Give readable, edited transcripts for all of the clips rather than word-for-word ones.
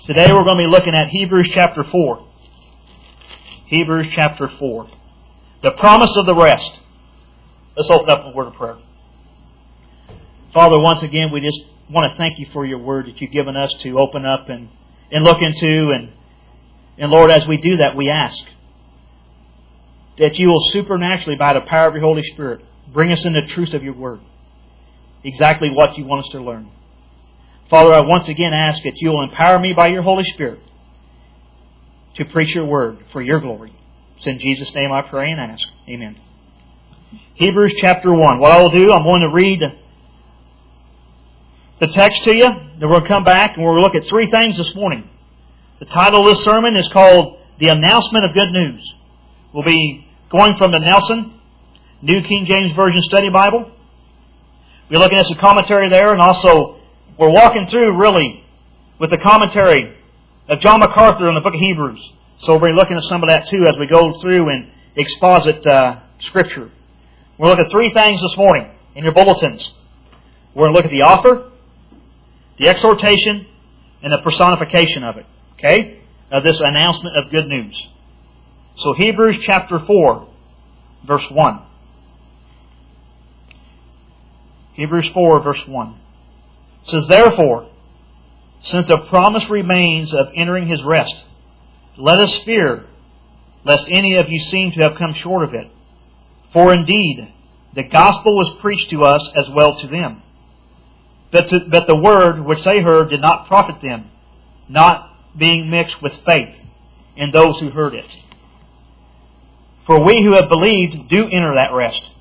Today we're going to be looking at Hebrews chapter 4. Hebrews chapter 4. The promise of the rest. Let's open up a word of prayer. Father, once again, we just want to thank You for Your Word that You've given us to open up and look into. And Lord, as we do that, we ask that You will supernaturally, by the power of Your Holy Spirit, bring us into the truth of Your Word. Exactly what You want us to learn. Father, I once again ask that You will empower me by Your Holy Spirit to preach Your Word for Your glory. It's in Jesus' name I pray and ask. Amen. Hebrews chapter 1. What I will do, I'm going to read the text to you. Then we're going to come back and we're going to look at three things this morning. The title of this sermon is called The Announcement of Good News. We'll be going from the Nelson, New King James Version Study Bible. We're looking at some commentary there, and also we're walking through really with the commentary of John MacArthur in the book of Hebrews. So we'll be looking at some of that too as we go through and exposit Scripture. We'll look at three things this morning in your bulletins. We're going to look at the author, the exhortation, and the personification of it. Okay? Of this announcement of good news. So Hebrews chapter 4, verse 1. Hebrews 4, verse 1. It says, Therefore, since a promise remains of entering His rest, let us fear, lest any of you seem to have come short of it. For indeed, the gospel was preached to us as well to them. But the word which they heard did not profit them, not being mixed with faith in those who heard it. For we who have believed do enter that rest.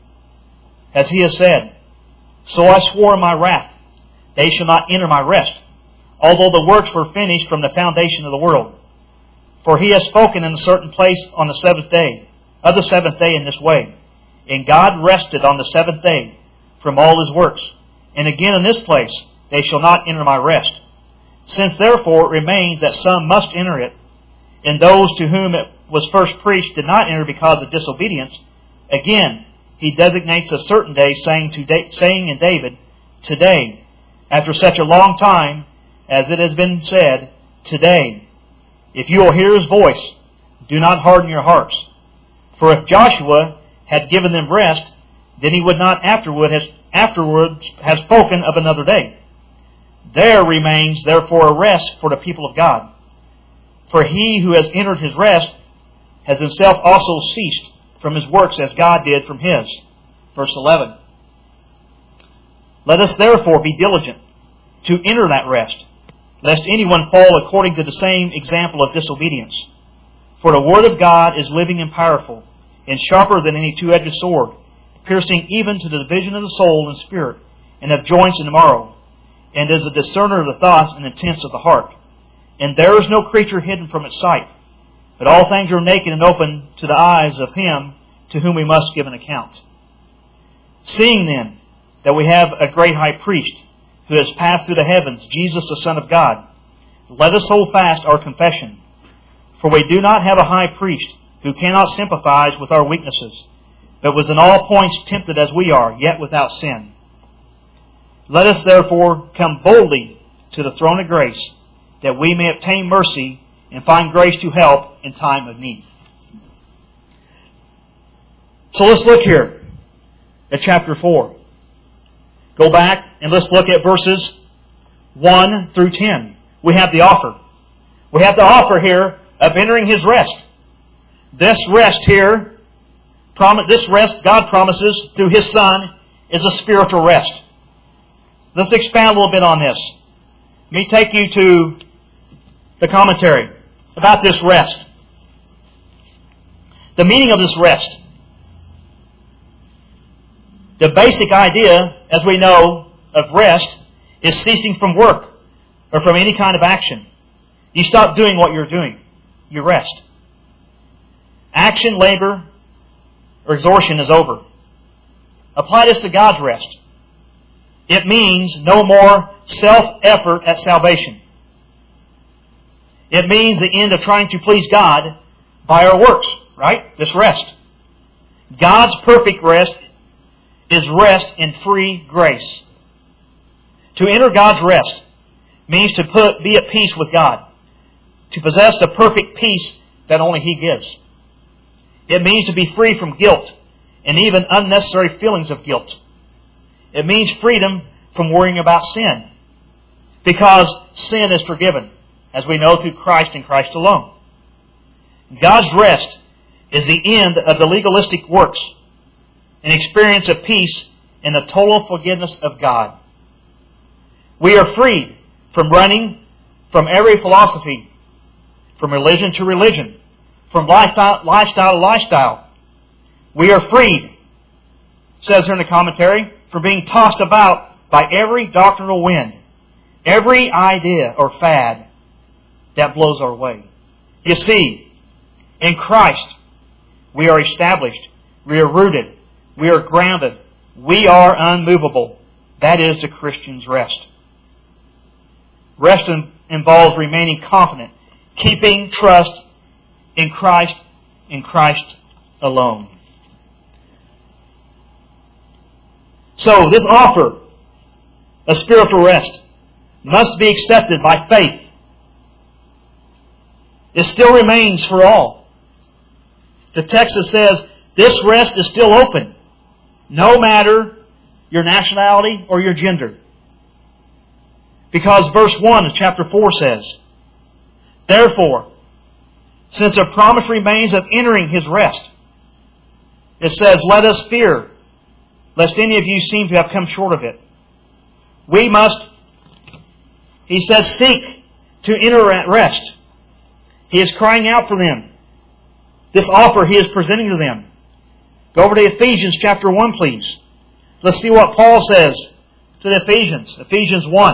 As He has said, So I swore in my wrath, they shall not enter my rest, although the works were finished from the foundation of the world. For He has spoken in a certain place on the seventh day, of the seventh day in this way. And God rested on the seventh day from all His works. And again in this place, they shall not enter my rest. Since therefore it remains that some must enter it, and those to whom it was first preached did not enter because of disobedience, again He designates a certain day, saying in David, Today, after such a long time, as it has been said, Today, if you will hear His voice, do not harden your hearts. For if Joshua had given them rest, then he would not afterwards have spoken of another day. There remains therefore a rest for the people of God. For he who has entered his rest has himself also ceased from his works as God did from His. Verse 11. Let us therefore be diligent to enter that rest, lest anyone fall according to the same example of disobedience. For the Word of God is living and powerful, and sharper than any two-edged sword, piercing even to the division of the soul and spirit, and of joints and marrow, and is a discerner of the thoughts and intents of the heart. And there is no creature hidden from its sight, but all things are naked and open to the eyes of Him to whom we must give an account. Seeing then that we have a great high priest who has passed through the heavens, Jesus the Son of God, let us hold fast our confession. For we do not have a high priest who cannot sympathize with our weaknesses, but was in all points tempted as we are, yet without sin. Let us therefore come boldly to the throne of grace, that we may obtain mercy and find grace to help in time of need. So let's look here at chapter 4. Go back and let's look at verses 1 through 10. We have the offer. We have the offer here of entering His rest. This rest here, this rest God promises through His Son is a spiritual rest. Let's expand a little bit on this. Let me take you to the commentary about this rest. The meaning of this rest. The basic idea, as we know, of rest is ceasing from work or from any kind of action. You stop doing what you're doing. You rest. Action, labor, or exhaustion is over. Apply this to God's rest. It means no more self-effort at salvation. It means the end of trying to please God by our works, right? This rest. God's perfect rest is rest in free grace. To enter God's rest means to be at peace with God, to possess the perfect peace that only He gives. It means to be free from guilt and even unnecessary feelings of guilt. It means freedom from worrying about sin, because sin is forgiven, as we know, through Christ and Christ alone. God's rest is the end of the legalistic works, an experience of peace in the total forgiveness of God. We are freed from running from every philosophy, from religion to religion, from lifestyle to lifestyle. We are freed, it says here in the commentary, from being tossed about by every doctrinal wind, every idea or fad that blows our way. You see, in Christ, we are established, we are rooted, we are grounded, we are unmovable. That is the Christian's rest. Rest involves remaining confident, keeping trust in Christ alone. So this offer of spiritual rest must be accepted by faith. It still remains for all. The text says this rest is still open, no matter your nationality or your gender. Because verse 1 of chapter 4 says, therefore, since a promise remains of entering His rest, it says, let us fear, lest any of you seem to have come short of it. We must, he says, seek to enter at rest. He is crying out for them. This offer He is presenting to them. Go over to Ephesians chapter 1, please. Let's see what Paul says to the Ephesians. Ephesians 1.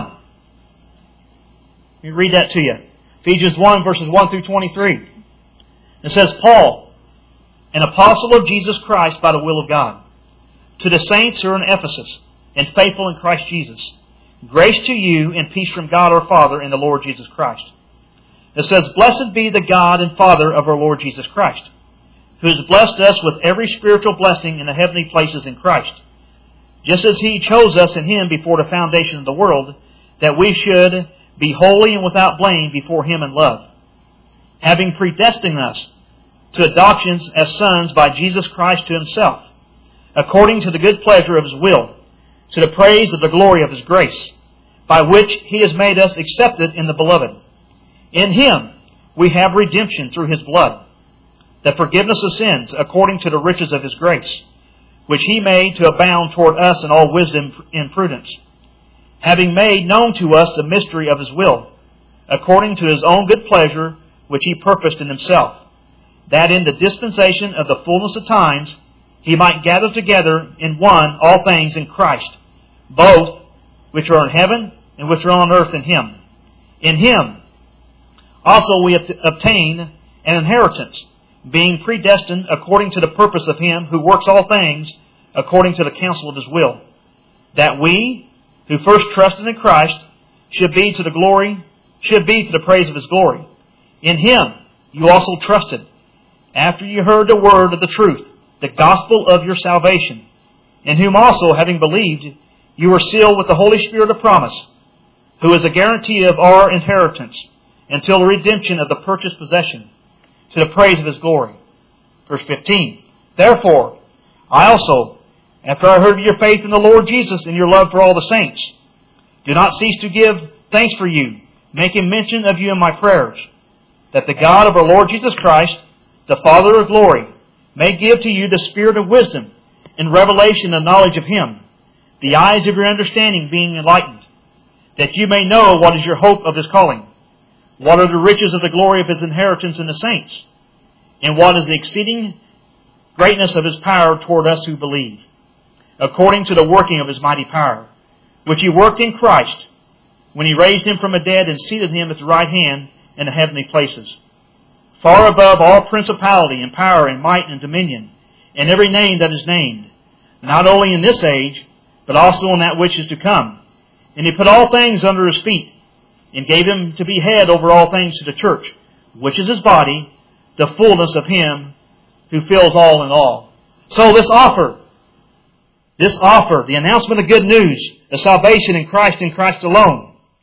Let me read that to you. Ephesians 1, verses 1 through 23. It says, Paul, an apostle of Jesus Christ by the will of God, to the saints who are in Ephesus and faithful in Christ Jesus, grace to you and peace from God our Father and the Lord Jesus Christ. It says, blessed be the God and Father of our Lord Jesus Christ, who has blessed us with every spiritual blessing in the heavenly places in Christ, just as He chose us in Him before the foundation of the world, that we should be holy and without blame before Him in love, having predestined us to adoptions as sons by Jesus Christ to Himself, according to the good pleasure of His will, to the praise of the glory of His grace, by which He has made us accepted in the Beloved. In Him we have redemption through His blood, the forgiveness of sins according to the riches of His grace, which He made to abound toward us in all wisdom and prudence, having made known to us the mystery of His will, according to His own good pleasure, which He purposed in Himself, that in the dispensation of the fullness of times He might gather together in one all things in Christ, both which are in heaven and which are on earth in Him. In Him also we obtain an inheritance, being predestined according to the purpose of Him who works all things according to the counsel of His will, that we, who first trusted in Christ, should be to the praise of His glory. In Him you also trusted, after you heard the word of the truth, the gospel of your salvation, in whom also, having believed, you were sealed with the Holy Spirit of promise, who is a guarantee of our inheritance, until the redemption of the purchased possession, to the praise of His glory. Verse 15. Therefore, I also, after I heard of your faith in the Lord Jesus and your love for all the saints, do not cease to give thanks for you, making mention of you in my prayers, that the God of our Lord Jesus Christ, the Father of glory, may give to you the spirit of wisdom and revelation and knowledge of Him, the eyes of your understanding being enlightened, that you may know what is your hope of His calling, what are the riches of the glory of His inheritance in the saints, and what is the exceeding greatness of His power toward us who believe, according to the working of His mighty power, which He worked in Christ, when He raised Him from the dead and seated Him at the right hand in the heavenly places, far above all principality and power and might and dominion, and every name that is named, not only in this age, but also in that which is to come. And He put all things under His feet, and gave Him to be head over all things to the church, which is His body, the fullness of Him who fills all in all. So this offer, the announcement of good news, of salvation in Christ and Christ alone,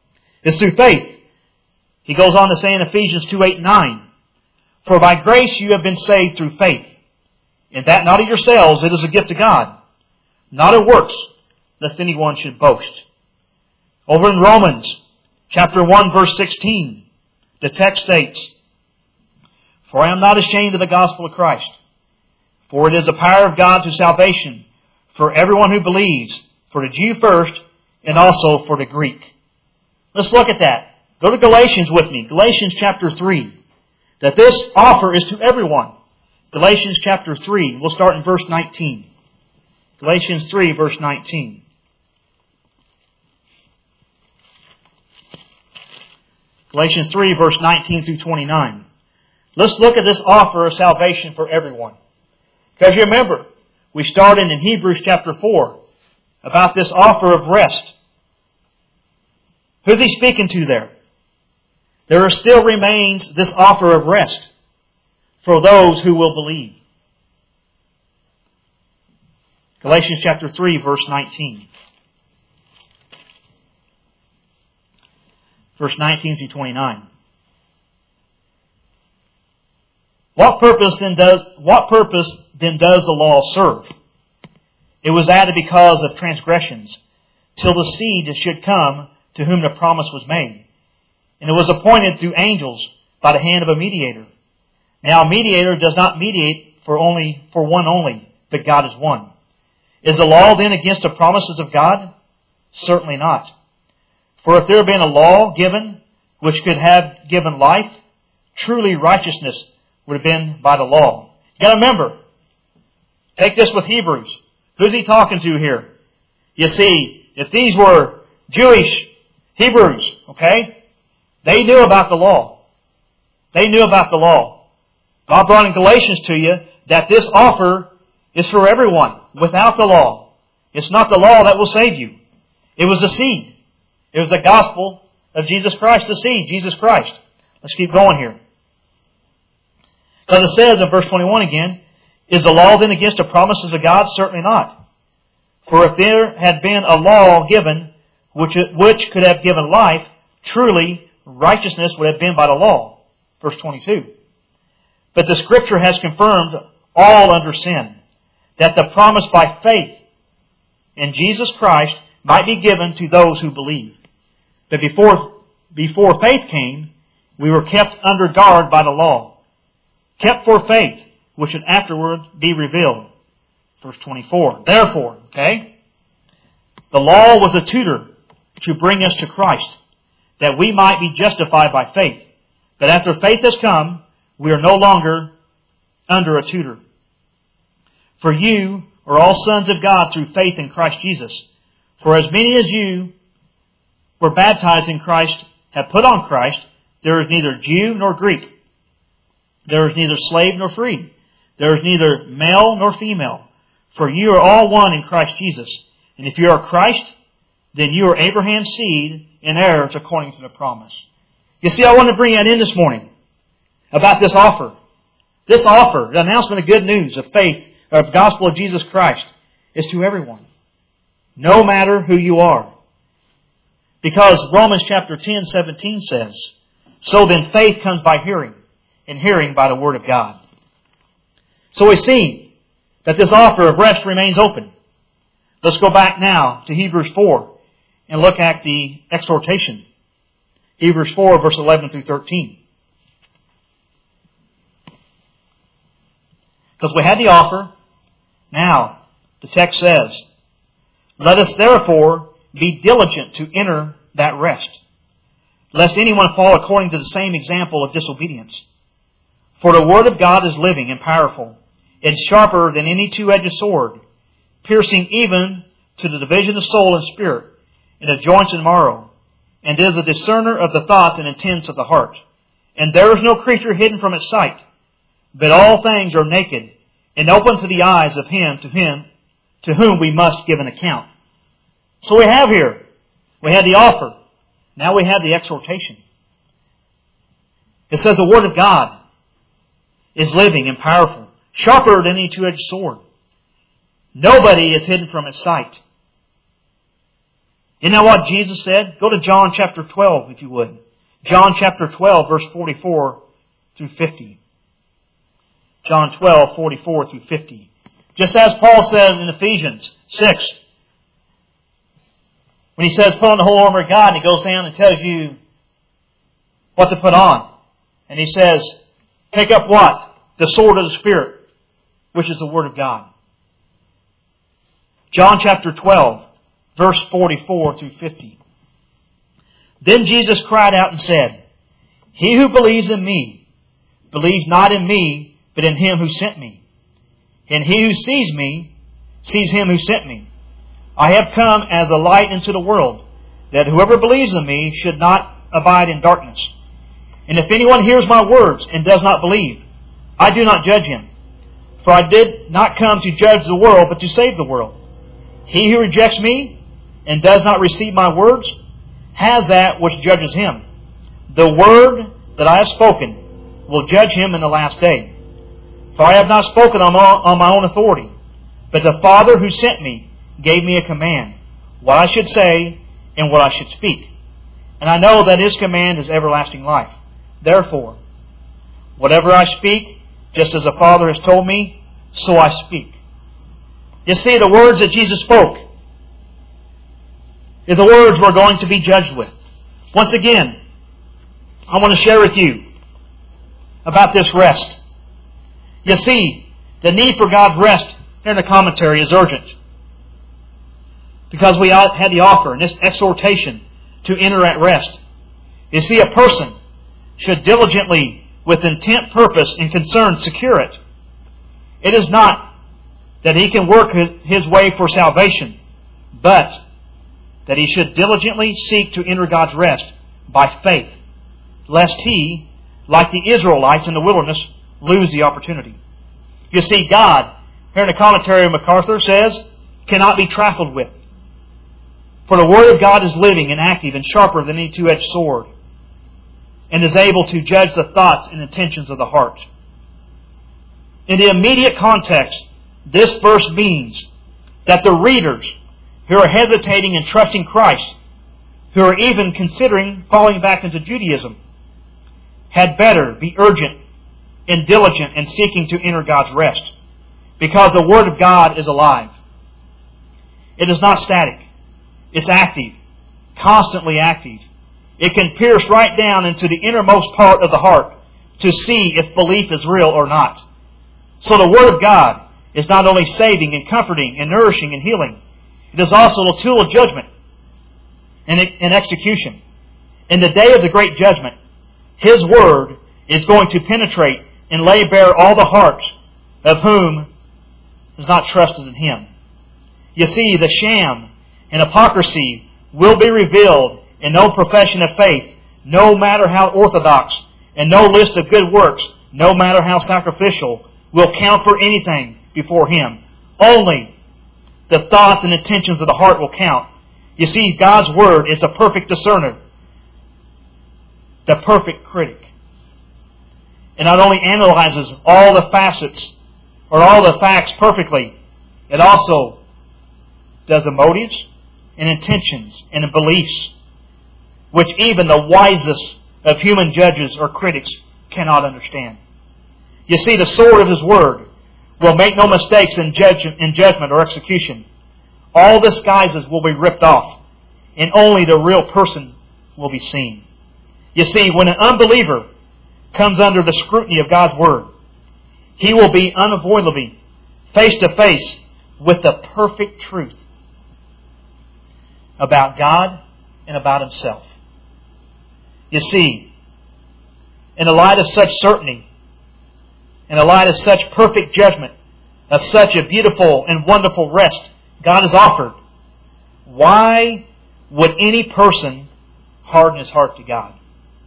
It's through faith. He goes on to say in Ephesians 2:8-9, "For by grace you have been saved through faith, and that not of yourselves, it is a gift of God, not of works, lest anyone should boast." Over in Romans chapter 1, verse 16, the text states, "For I am not ashamed of the gospel of Christ, for it is the power of God to salvation for everyone who believes, for the Jew first, and also for the Greek." Let's look at that. Go to Galatians with me. Galatians chapter 3. That this offer is to everyone. Galatians chapter 3. We'll start in verse 19. Galatians 3, verse 19. Galatians 3, verse 19 through 29. Let's look at this offer of salvation for everyone. Because you remember, we started in Hebrews chapter 4 about this offer of rest. Who's he speaking to there? There still remains this offer of rest for those who will believe. Galatians chapter 3, verse 19. Verse 19 through 29. What purpose then does the law serve? It was added because of transgressions, till the seed should come to whom the promise was made. And it was appointed through angels by the hand of a mediator. Now a mediator does not mediate for one only, but God is one. Is the law then against the promises of God? Certainly not. For if there had been a law given which could have given life, truly righteousness would have been by the law. You got to remember, take this with Hebrews. Who's he talking to here? You see, if these were Jewish Hebrews, okay, they knew about the law. They knew about the law. God brought in Galatians to you that this offer is for everyone without the law. It's not the law that will save you. It was the seed. It was the gospel of Jesus Christ, the seed, Jesus Christ. Let's keep going here. Because it says in verse 21 again, "Is the law then against the promises of God? Certainly not. For if there had been a law given which could have given life, truly righteousness would have been by the law." Verse 22. "But the Scripture has confirmed all under sin, that the promise by faith in Jesus Christ might be given to those who believe. But before faith came, we were kept under guard by the law, kept for faith, which should afterward be revealed." Verse 24. "Therefore," okay, "the law was a tutor to bring us to Christ, that we might be justified by faith. But after faith has come, we are no longer under a tutor. For you are all sons of God through faith in Christ Jesus. For as many as you were baptized in Christ have put on Christ. There is neither Jew nor Greek. There is neither slave nor free. There is neither male nor female. For you are all one in Christ Jesus. And if you are Christ, then you are Abraham's seed and heirs according to the promise." You see, I want to bring that in this morning about this offer. This offer, the announcement of good news of faith, of the gospel of Jesus Christ, is to everyone, no matter who you are. Because Romans chapter 10:17 says, "So then faith comes by hearing, and hearing by the word of God." So we see that this offer of rest remains open. Let's go back now to Hebrews 4 and look at the exhortation. Hebrews 4, verse 11 through 13. Because we had the offer. Now, the text says, "Let us therefore be diligent to enter that rest, lest anyone fall according to the same example of disobedience. For the word of God is living and powerful, and sharper than any two-edged sword, piercing even to the division of soul and spirit, and of joints and marrow, and is a discerner of the thoughts and intents of the heart. And there is no creature hidden from its sight, but all things are naked and open to the eyes of him to whom we must give an account." So we have here, we had the offer. Now we have the exhortation. It says the word of God is living and powerful, sharper than any two-edged sword. Nobody is hidden from its sight. Isn't that what Jesus said? Go to John chapter 12, if you would. John chapter 12, verse 44 through 50. John 12, 44 through 50. Just as Paul says in Ephesians 6, when he says, put on the whole armor of God, and he goes down and tells you what to put on. And he says, take up what? The sword of the Spirit, which is the Word of God. John chapter 12, verse 44 through 50. Then Jesus cried out and said, he who believes in me, believes not in me, but in him who sent me. And he who sees me, sees him who sent me. I have come as a light into the world, that whoever believes in me should not abide in darkness. And if anyone hears my words and does not believe, I do not judge him. For I did not come to judge the world, but to save the world. He who rejects me and does not receive my words has that which judges him. The word that I have spoken will judge him in the last day. For I have not spoken on my own authority, but the Father who sent me gave me a command, what I should say and what I should speak. And I know that His command is everlasting life. Therefore, whatever I speak, just as the Father has told me, so I speak. You see, the words that Jesus spoke are the words we're going to be judged with. Once again, I want to share with you about this rest. You see, the need for God's rest here in the commentary is urgent. Because we had the offer and this exhortation to enter at rest. You see, a person should diligently, with intent, purpose, and concern, secure it. It is not that he can work his way for salvation, but that he should diligently seek to enter God's rest by faith, lest he, like the Israelites in the wilderness, lose the opportunity. You see, God, here in the commentary of MacArthur, says, cannot be trifled with. For the Word of God is living and active and sharper than any two-edged sword, and is able to judge the thoughts and intentions of the heart. In the immediate context, this verse means that the readers who are hesitating in trusting Christ, who are even considering falling back into Judaism, had better be urgent and diligent in seeking to enter God's rest, because the Word of God is alive. It is not static. It's active, constantly active. It can pierce right down into the innermost part of the heart to see if belief is real or not. So the Word of God is not only saving and comforting and nourishing and healing, it is also a tool of judgment and execution. In the day of the great judgment, His Word is going to penetrate and lay bare all the hearts of whom is not trusted in Him. You see, the sham and hypocrisy will be revealed, and no profession of faith, no matter how orthodox, and no list of good works, no matter how sacrificial, will count for anything before Him. Only the thoughts and intentions of the heart will count. You see, God's Word is a perfect discerner, the perfect critic. It not only analyzes all the facets or all the facts perfectly, it also does the motives and intentions and the beliefs, which even the wisest of human judges or critics cannot understand. You see, the sword of His Word will make no mistakes in judgment or execution. All disguises will be ripped off, and only the real person will be seen. You see, when an unbeliever comes under the scrutiny of God's Word, he will be unavoidably face to face with the perfect truth about God and about himself. You see, in the light of such certainty, in the light of such perfect judgment, of such a beautiful and wonderful rest God has offered, why would any person harden his heart to God?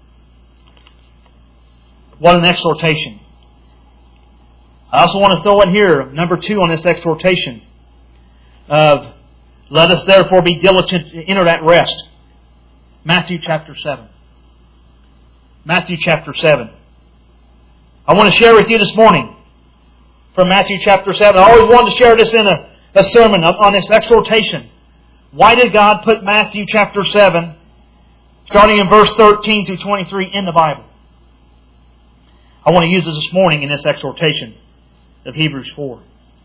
What an exhortation. I also want to throw in here, number 2 on this exhortation of, let us therefore be diligent to enter that rest. Matthew chapter 7. Matthew chapter 7. I want to share with you this morning from Matthew chapter 7. I always wanted to share this in a sermon on this exhortation Why did God put Matthew chapter 7, starting in verse 13 through 23, in the Bible? I want to use this morning in this exhortation of Hebrews 4.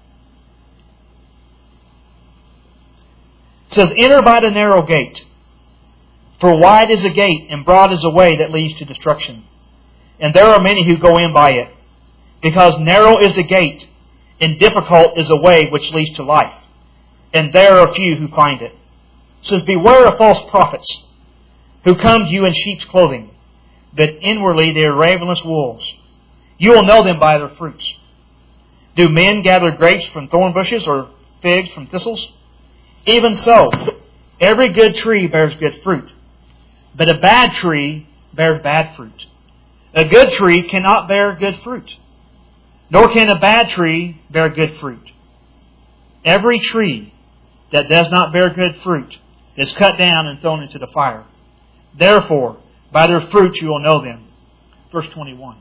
It says, "Enter by the narrow gate, for wide is the gate and broad is the way that leads to destruction. And there are many who go in by it. Because narrow is the gate and difficult is the way which leads to life. And there are few who find it." It says, "Beware of false prophets who come to you in sheep's clothing, but inwardly they are ravenous wolves. You will know them by their fruits. Do men gather grapes from thorn bushes or figs from thistles? Even so, every good tree bears good fruit, but a bad tree bears bad fruit. A good tree cannot bear good fruit, nor can a bad tree bear good fruit. Every tree that does not bear good fruit is cut down and thrown into the fire. Therefore, by their fruits you will know them." Verse 21.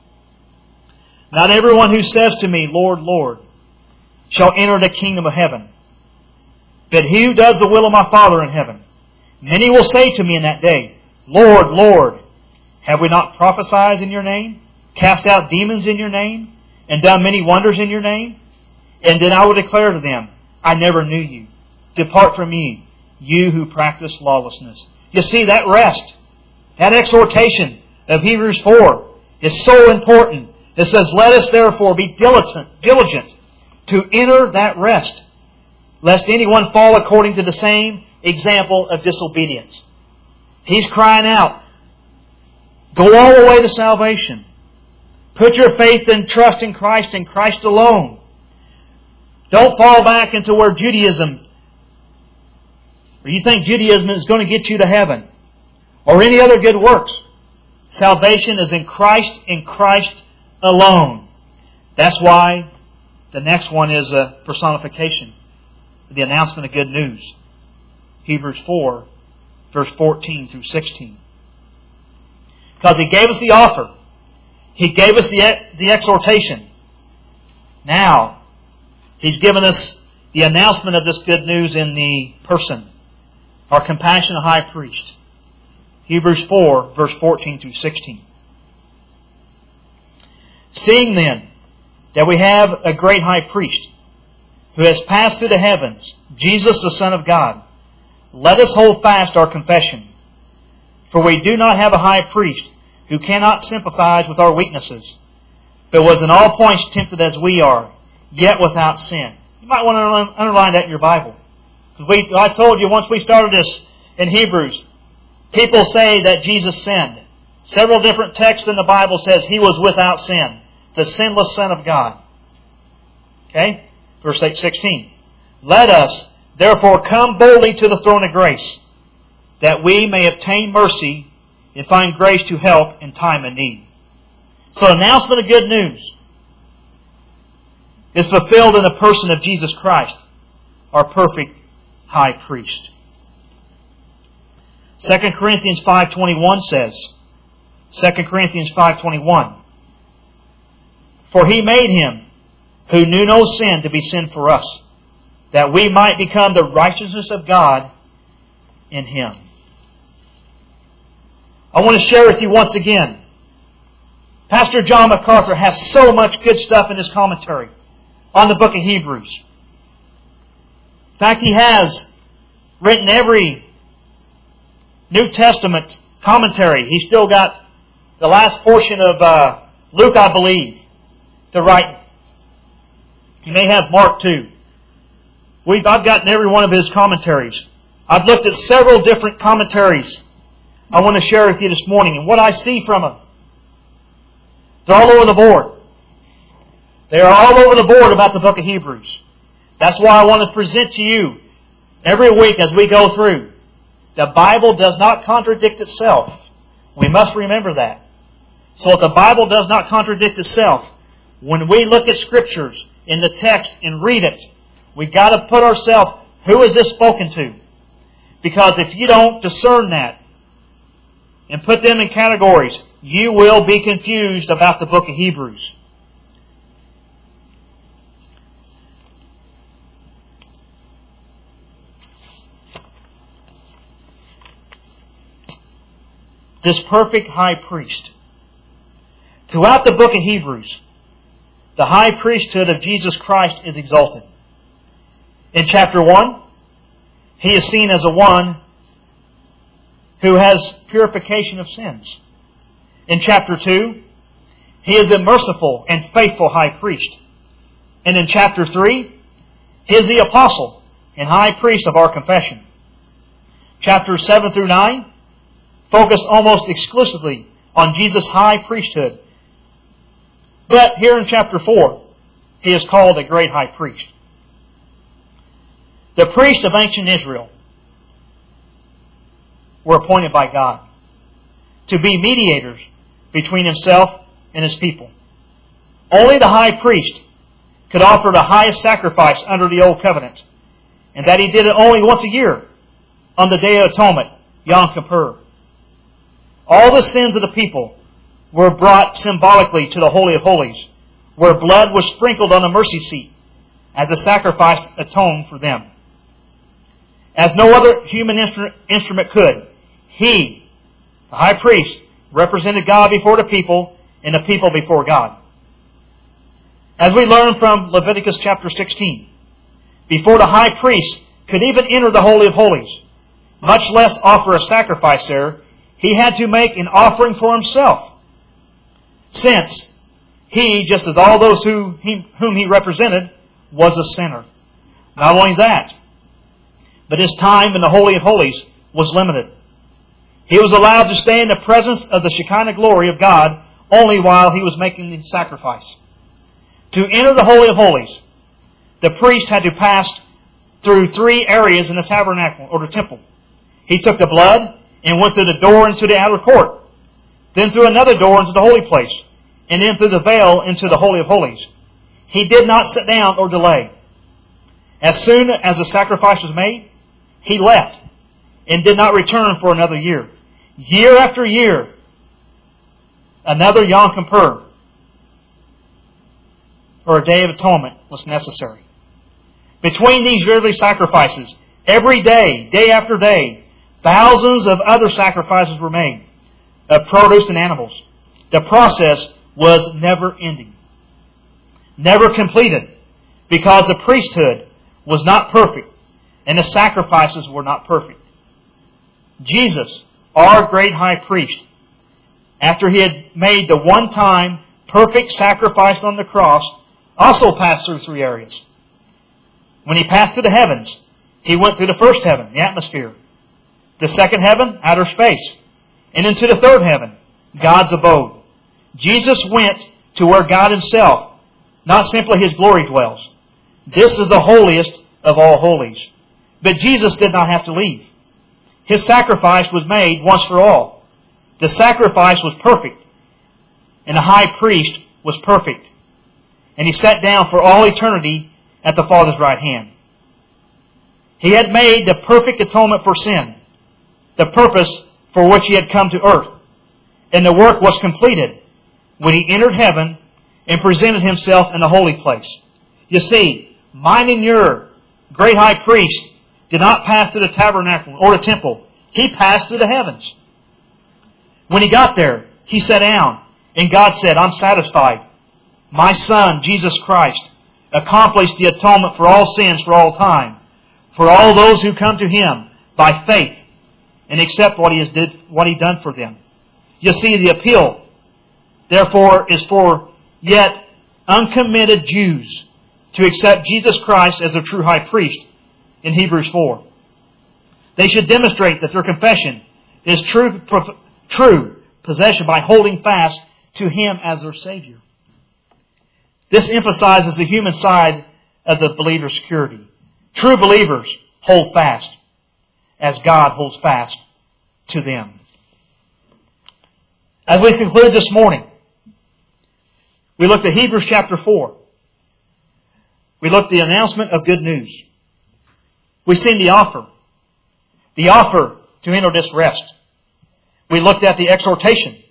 "Not everyone who says to me, 'Lord, Lord,' shall enter the kingdom of heaven, but he who does the will of my Father in heaven. Many will say to me in that day, 'Lord, Lord, have we not prophesied in your name, cast out demons in your name, and done many wonders in your name?' And then I will declare to them, 'I never knew you. Depart from me, you who practice lawlessness.'" You see, that rest, that exhortation of Hebrews 4 is so important. It says, "Let us therefore be diligent to enter that rest, lest anyone fall according to the same example of disobedience." He's crying out, go all the way to salvation. Put your faith and trust in Christ and Christ alone. Don't fall back into where Judaism, or you think Judaism is going to get you to heaven, or any other good works. Salvation is in Christ alone. That's why the next one is a personification, the announcement of good news. Hebrews 4, verse 14 through 16. Because He gave us the offer. He gave us the exhortation. Now, He's given us the announcement of this good news in the person, our compassionate high priest. Hebrews 4, verse 14 through 16. "Seeing then that we have a great high priest who has passed through the heavens, Jesus the Son of God, let us hold fast our confession. For we do not have a high priest who cannot sympathize with our weaknesses, but was in all points tempted as we are, yet without sin." You might want to underline that in your Bible. Because I told you once we started this in Hebrews, people say that Jesus sinned. Several different texts in the Bible says He was without sin, the sinless Son of God. Okay? Verse 16. "Let us therefore come boldly to the throne of grace, that we may obtain mercy and find grace to help in time of need." So the announcement of good news is fulfilled in the person of Jesus Christ, our perfect high priest. 2 Corinthians 5:21 says, 2 Corinthians 5:21, "For He made Him who knew no sin to be sin for us, that we might become the righteousness of God in Him." I want to share with you once again, Pastor John MacArthur has so much good stuff in his commentary on the book of Hebrews. In fact, he has written every New Testament commentary. He's still got the last portion of Luke, I believe, to write. He may have Mark too. I've gotten every one of his commentaries. I've looked at several different commentaries I want to share with you this morning. And what I see from them, they're all over the board. They are all over the board about the book of Hebrews. That's why I want to present to you every week as we go through. The Bible does not contradict itself. We must remember that. So if the Bible does not contradict itself, when we look at Scriptures in the text and read it, we've got to put ourselves, who is this spoken to? Because if you don't discern that and put them in categories, you will be confused about the book of Hebrews. this perfect high priest. Throughout the book of Hebrews, the high priesthood of Jesus Christ is exalted. In chapter 1, He is seen as a one who has purification of sins. In chapter 2, He is a merciful and faithful high priest. And in chapter 3, He is the apostle and high priest of our confession. Chapters 7 through 9 focus almost exclusively on Jesus' high priesthood. But here in chapter 4, He is called a great high priest. The priests of ancient Israel were appointed by God to be mediators between Himself and His people. Only the high priest could offer the highest sacrifice under the Old Covenant, and that he did it only once a year on the Day of Atonement, Yom Kippur. All the sins of the people were brought symbolically to the Holy of Holies, where blood was sprinkled on the mercy seat as a sacrifice atoned for them. As no other human instrument could, He, the high priest, represented God before the people and the people before God. As we learn from Leviticus chapter 16, before the high priest could even enter the Holy of Holies, much less offer a sacrifice there, he had to make an offering for himself, since he, just as all those whom he represented, was a sinner. Not only that, but his time in the Holy of Holies was limited. He was allowed to stay in the presence of the Shekinah glory of God only while he was making the sacrifice. To enter the Holy of Holies, the priest had to pass through 3 areas in the tabernacle or the temple. He took the blood and went through the door into the outer court, then through another door into the holy place, and then through the veil into the Holy of Holies. He did not sit down or delay. As soon as the sacrifice was made, he left and did not return for another year. Year after year, another Yom Kippur, or a Day of Atonement, was necessary. Between these yearly sacrifices, every day, day after day, thousands of other sacrifices were made of produce and animals. The process was never ending, never completed, because the priesthood was not perfect and the sacrifices were not perfect. Jesus, our great high priest, after He had made the one-time perfect sacrifice on the cross, also passed through 3 areas. When He passed to the heavens, He went through the first heaven, the atmosphere. The second heaven, outer space. And into the third heaven, God's abode. Jesus went to where God Himself, not simply His glory, dwells. This is the holiest of all holies. But Jesus did not have to leave. His sacrifice was made once for all. The sacrifice was perfect, and the high priest was perfect. And He sat down for all eternity at the Father's right hand. He had made the perfect atonement for sin, the purpose for which He had come to earth. And the work was completed when He entered heaven and presented Himself in the holy place. You see, mine and your great high priest did not pass through the tabernacle or the temple. He passed through the heavens. When He got there, He sat down, and God said, "I'm satisfied. My Son, Jesus Christ, accomplished the atonement for all sins for all time, for all those who come to Him by faith and accept what He done for them." You see, the appeal, therefore, is for yet uncommitted Jews to accept Jesus Christ as their true high priest in Hebrews 4. They should demonstrate that their confession is true possession by holding fast to Him as their Savior. This emphasizes the human side of the believer's security. True believers hold fast as God holds fast to them. As we conclude this morning, we looked at Hebrews chapter 4. We looked at the announcement of good news. We've seen the offer to enter this rest. We looked at the exhortation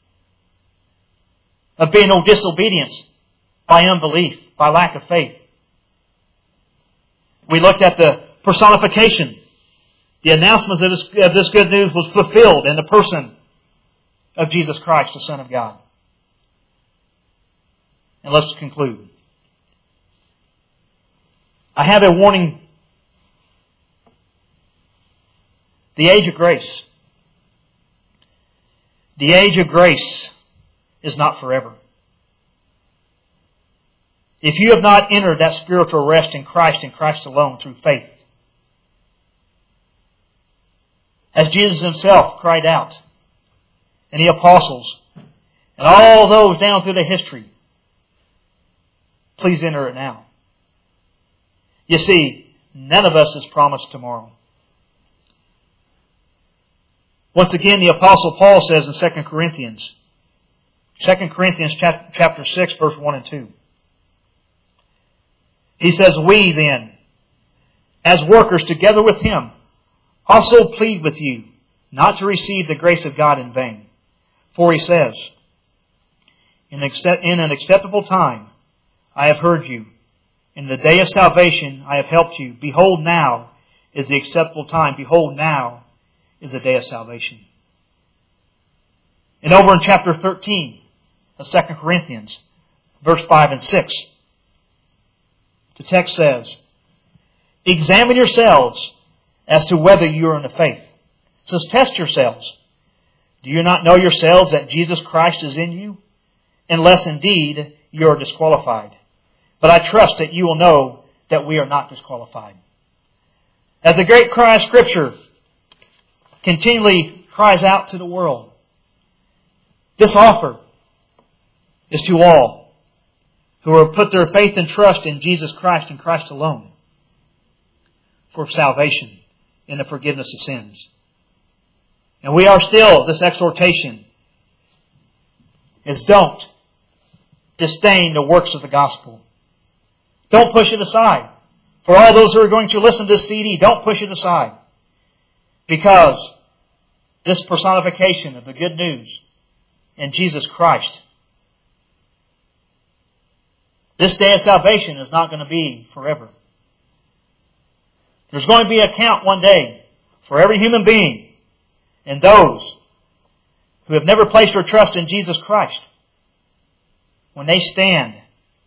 of being no disobedience by unbelief, by lack of faith. We looked at the personification. The announcement of this good news was fulfilled in the person of Jesus Christ, the Son of God. And let's conclude. I have a warning. The age of grace. The age of grace is not forever. If you have not entered that spiritual rest in Christ and Christ alone through faith, as Jesus Himself cried out, and the apostles, and all those down through the history, please enter it now. You see, none of us is promised tomorrow. Once again, the Apostle Paul says in 2 Corinthians chapter 6, verse 1 and 2. He says, "We then, as workers together with Him, also plead with you not to receive the grace of God in vain. For He says, in an acceptable time I have heard you. In the day of salvation I have helped you. Behold, now is the acceptable time. Behold, now is the day of salvation." And over in chapter 13 of 2 Corinthians, verse 5 and 6, the text says, "Examine yourselves as to whether you are in the faith." It says, "Test yourselves. Do you not know yourselves that Jesus Christ is in you? Unless indeed you are disqualified. But I trust that you will know that we are not disqualified." As the great cry of Scripture continually cries out to the world, this offer is to all who have put their faith and trust in Jesus Christ and Christ alone for salvation and the forgiveness of sins. And we are still, this exhortation is, don't disdain the works of the gospel. Don't push it aside. For all those who are going to listen to this CD, don't push it aside. Because this personification of the good news in Jesus Christ, this day of salvation is not going to be forever. There's going to be a count one day for every human being and those who have never placed their trust in Jesus Christ. When they stand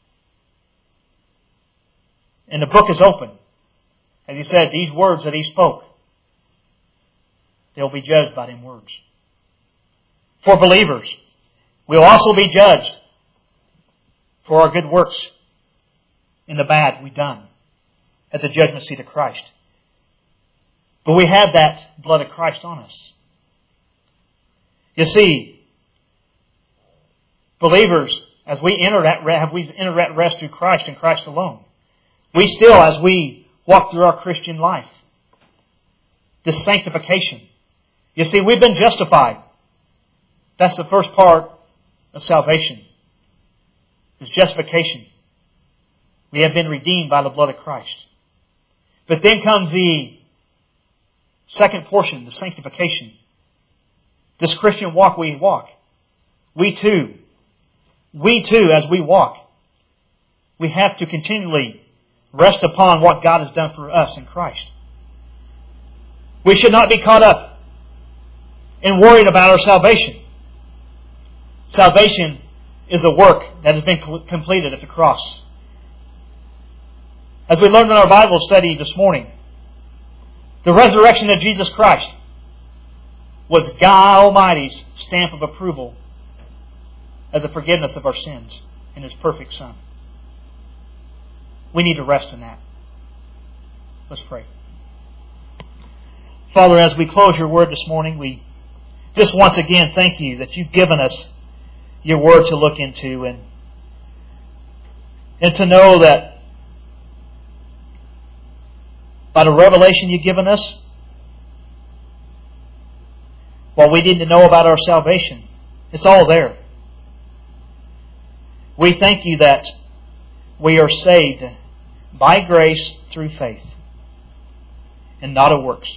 and the book is open, as He said, these words that He spoke, they'll be judged by them words. For believers, we'll also be judged for our good works and the bad we've done at the judgment seat of Christ. But we have that blood of Christ on us. You see, believers, as we enter that rest through Christ and Christ alone, we still, as we walk through our Christian life, this sanctification. You see, we've been justified. That's the first part of salvation. Is justification. We have been redeemed by the blood of Christ. But then comes the second portion, the sanctification. This Christian walk we walk. We too, as we walk, we have to continually rest upon what God has done for us in Christ. We should not be caught up in worrying about our salvation. Salvation is a work that has been completed at the cross. As we learned in our Bible study this morning, the resurrection of Jesus Christ was God Almighty's stamp of approval of the forgiveness of our sins in His perfect Son. We need to rest in that. Let's pray. Father, as we close Your Word this morning, we just once again thank You that You've given us Your Word to look into and to know that by the revelation You've given us, what we need to know about our salvation, it's all there. We thank You that we are saved by grace through faith and not of works.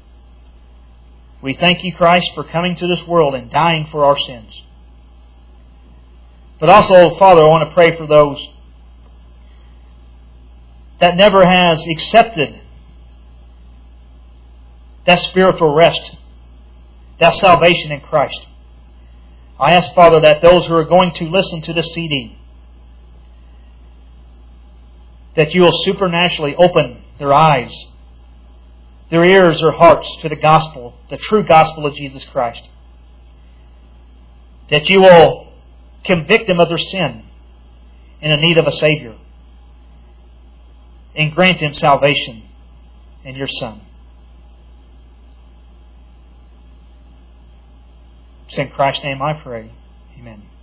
We thank You, Christ, for coming to this world and dying for our sins. But also, Father, I want to pray for those that never has accepted that spiritual rest, that salvation in Christ. I ask, Father, that those who are going to listen to this CD, that you will supernaturally open their eyes, their ears, their hearts to the gospel, the true gospel of Jesus Christ. That you will convict them of their sin and in need of a Savior, and grant them salvation in your Son. It's in Christ's name I pray. Amen.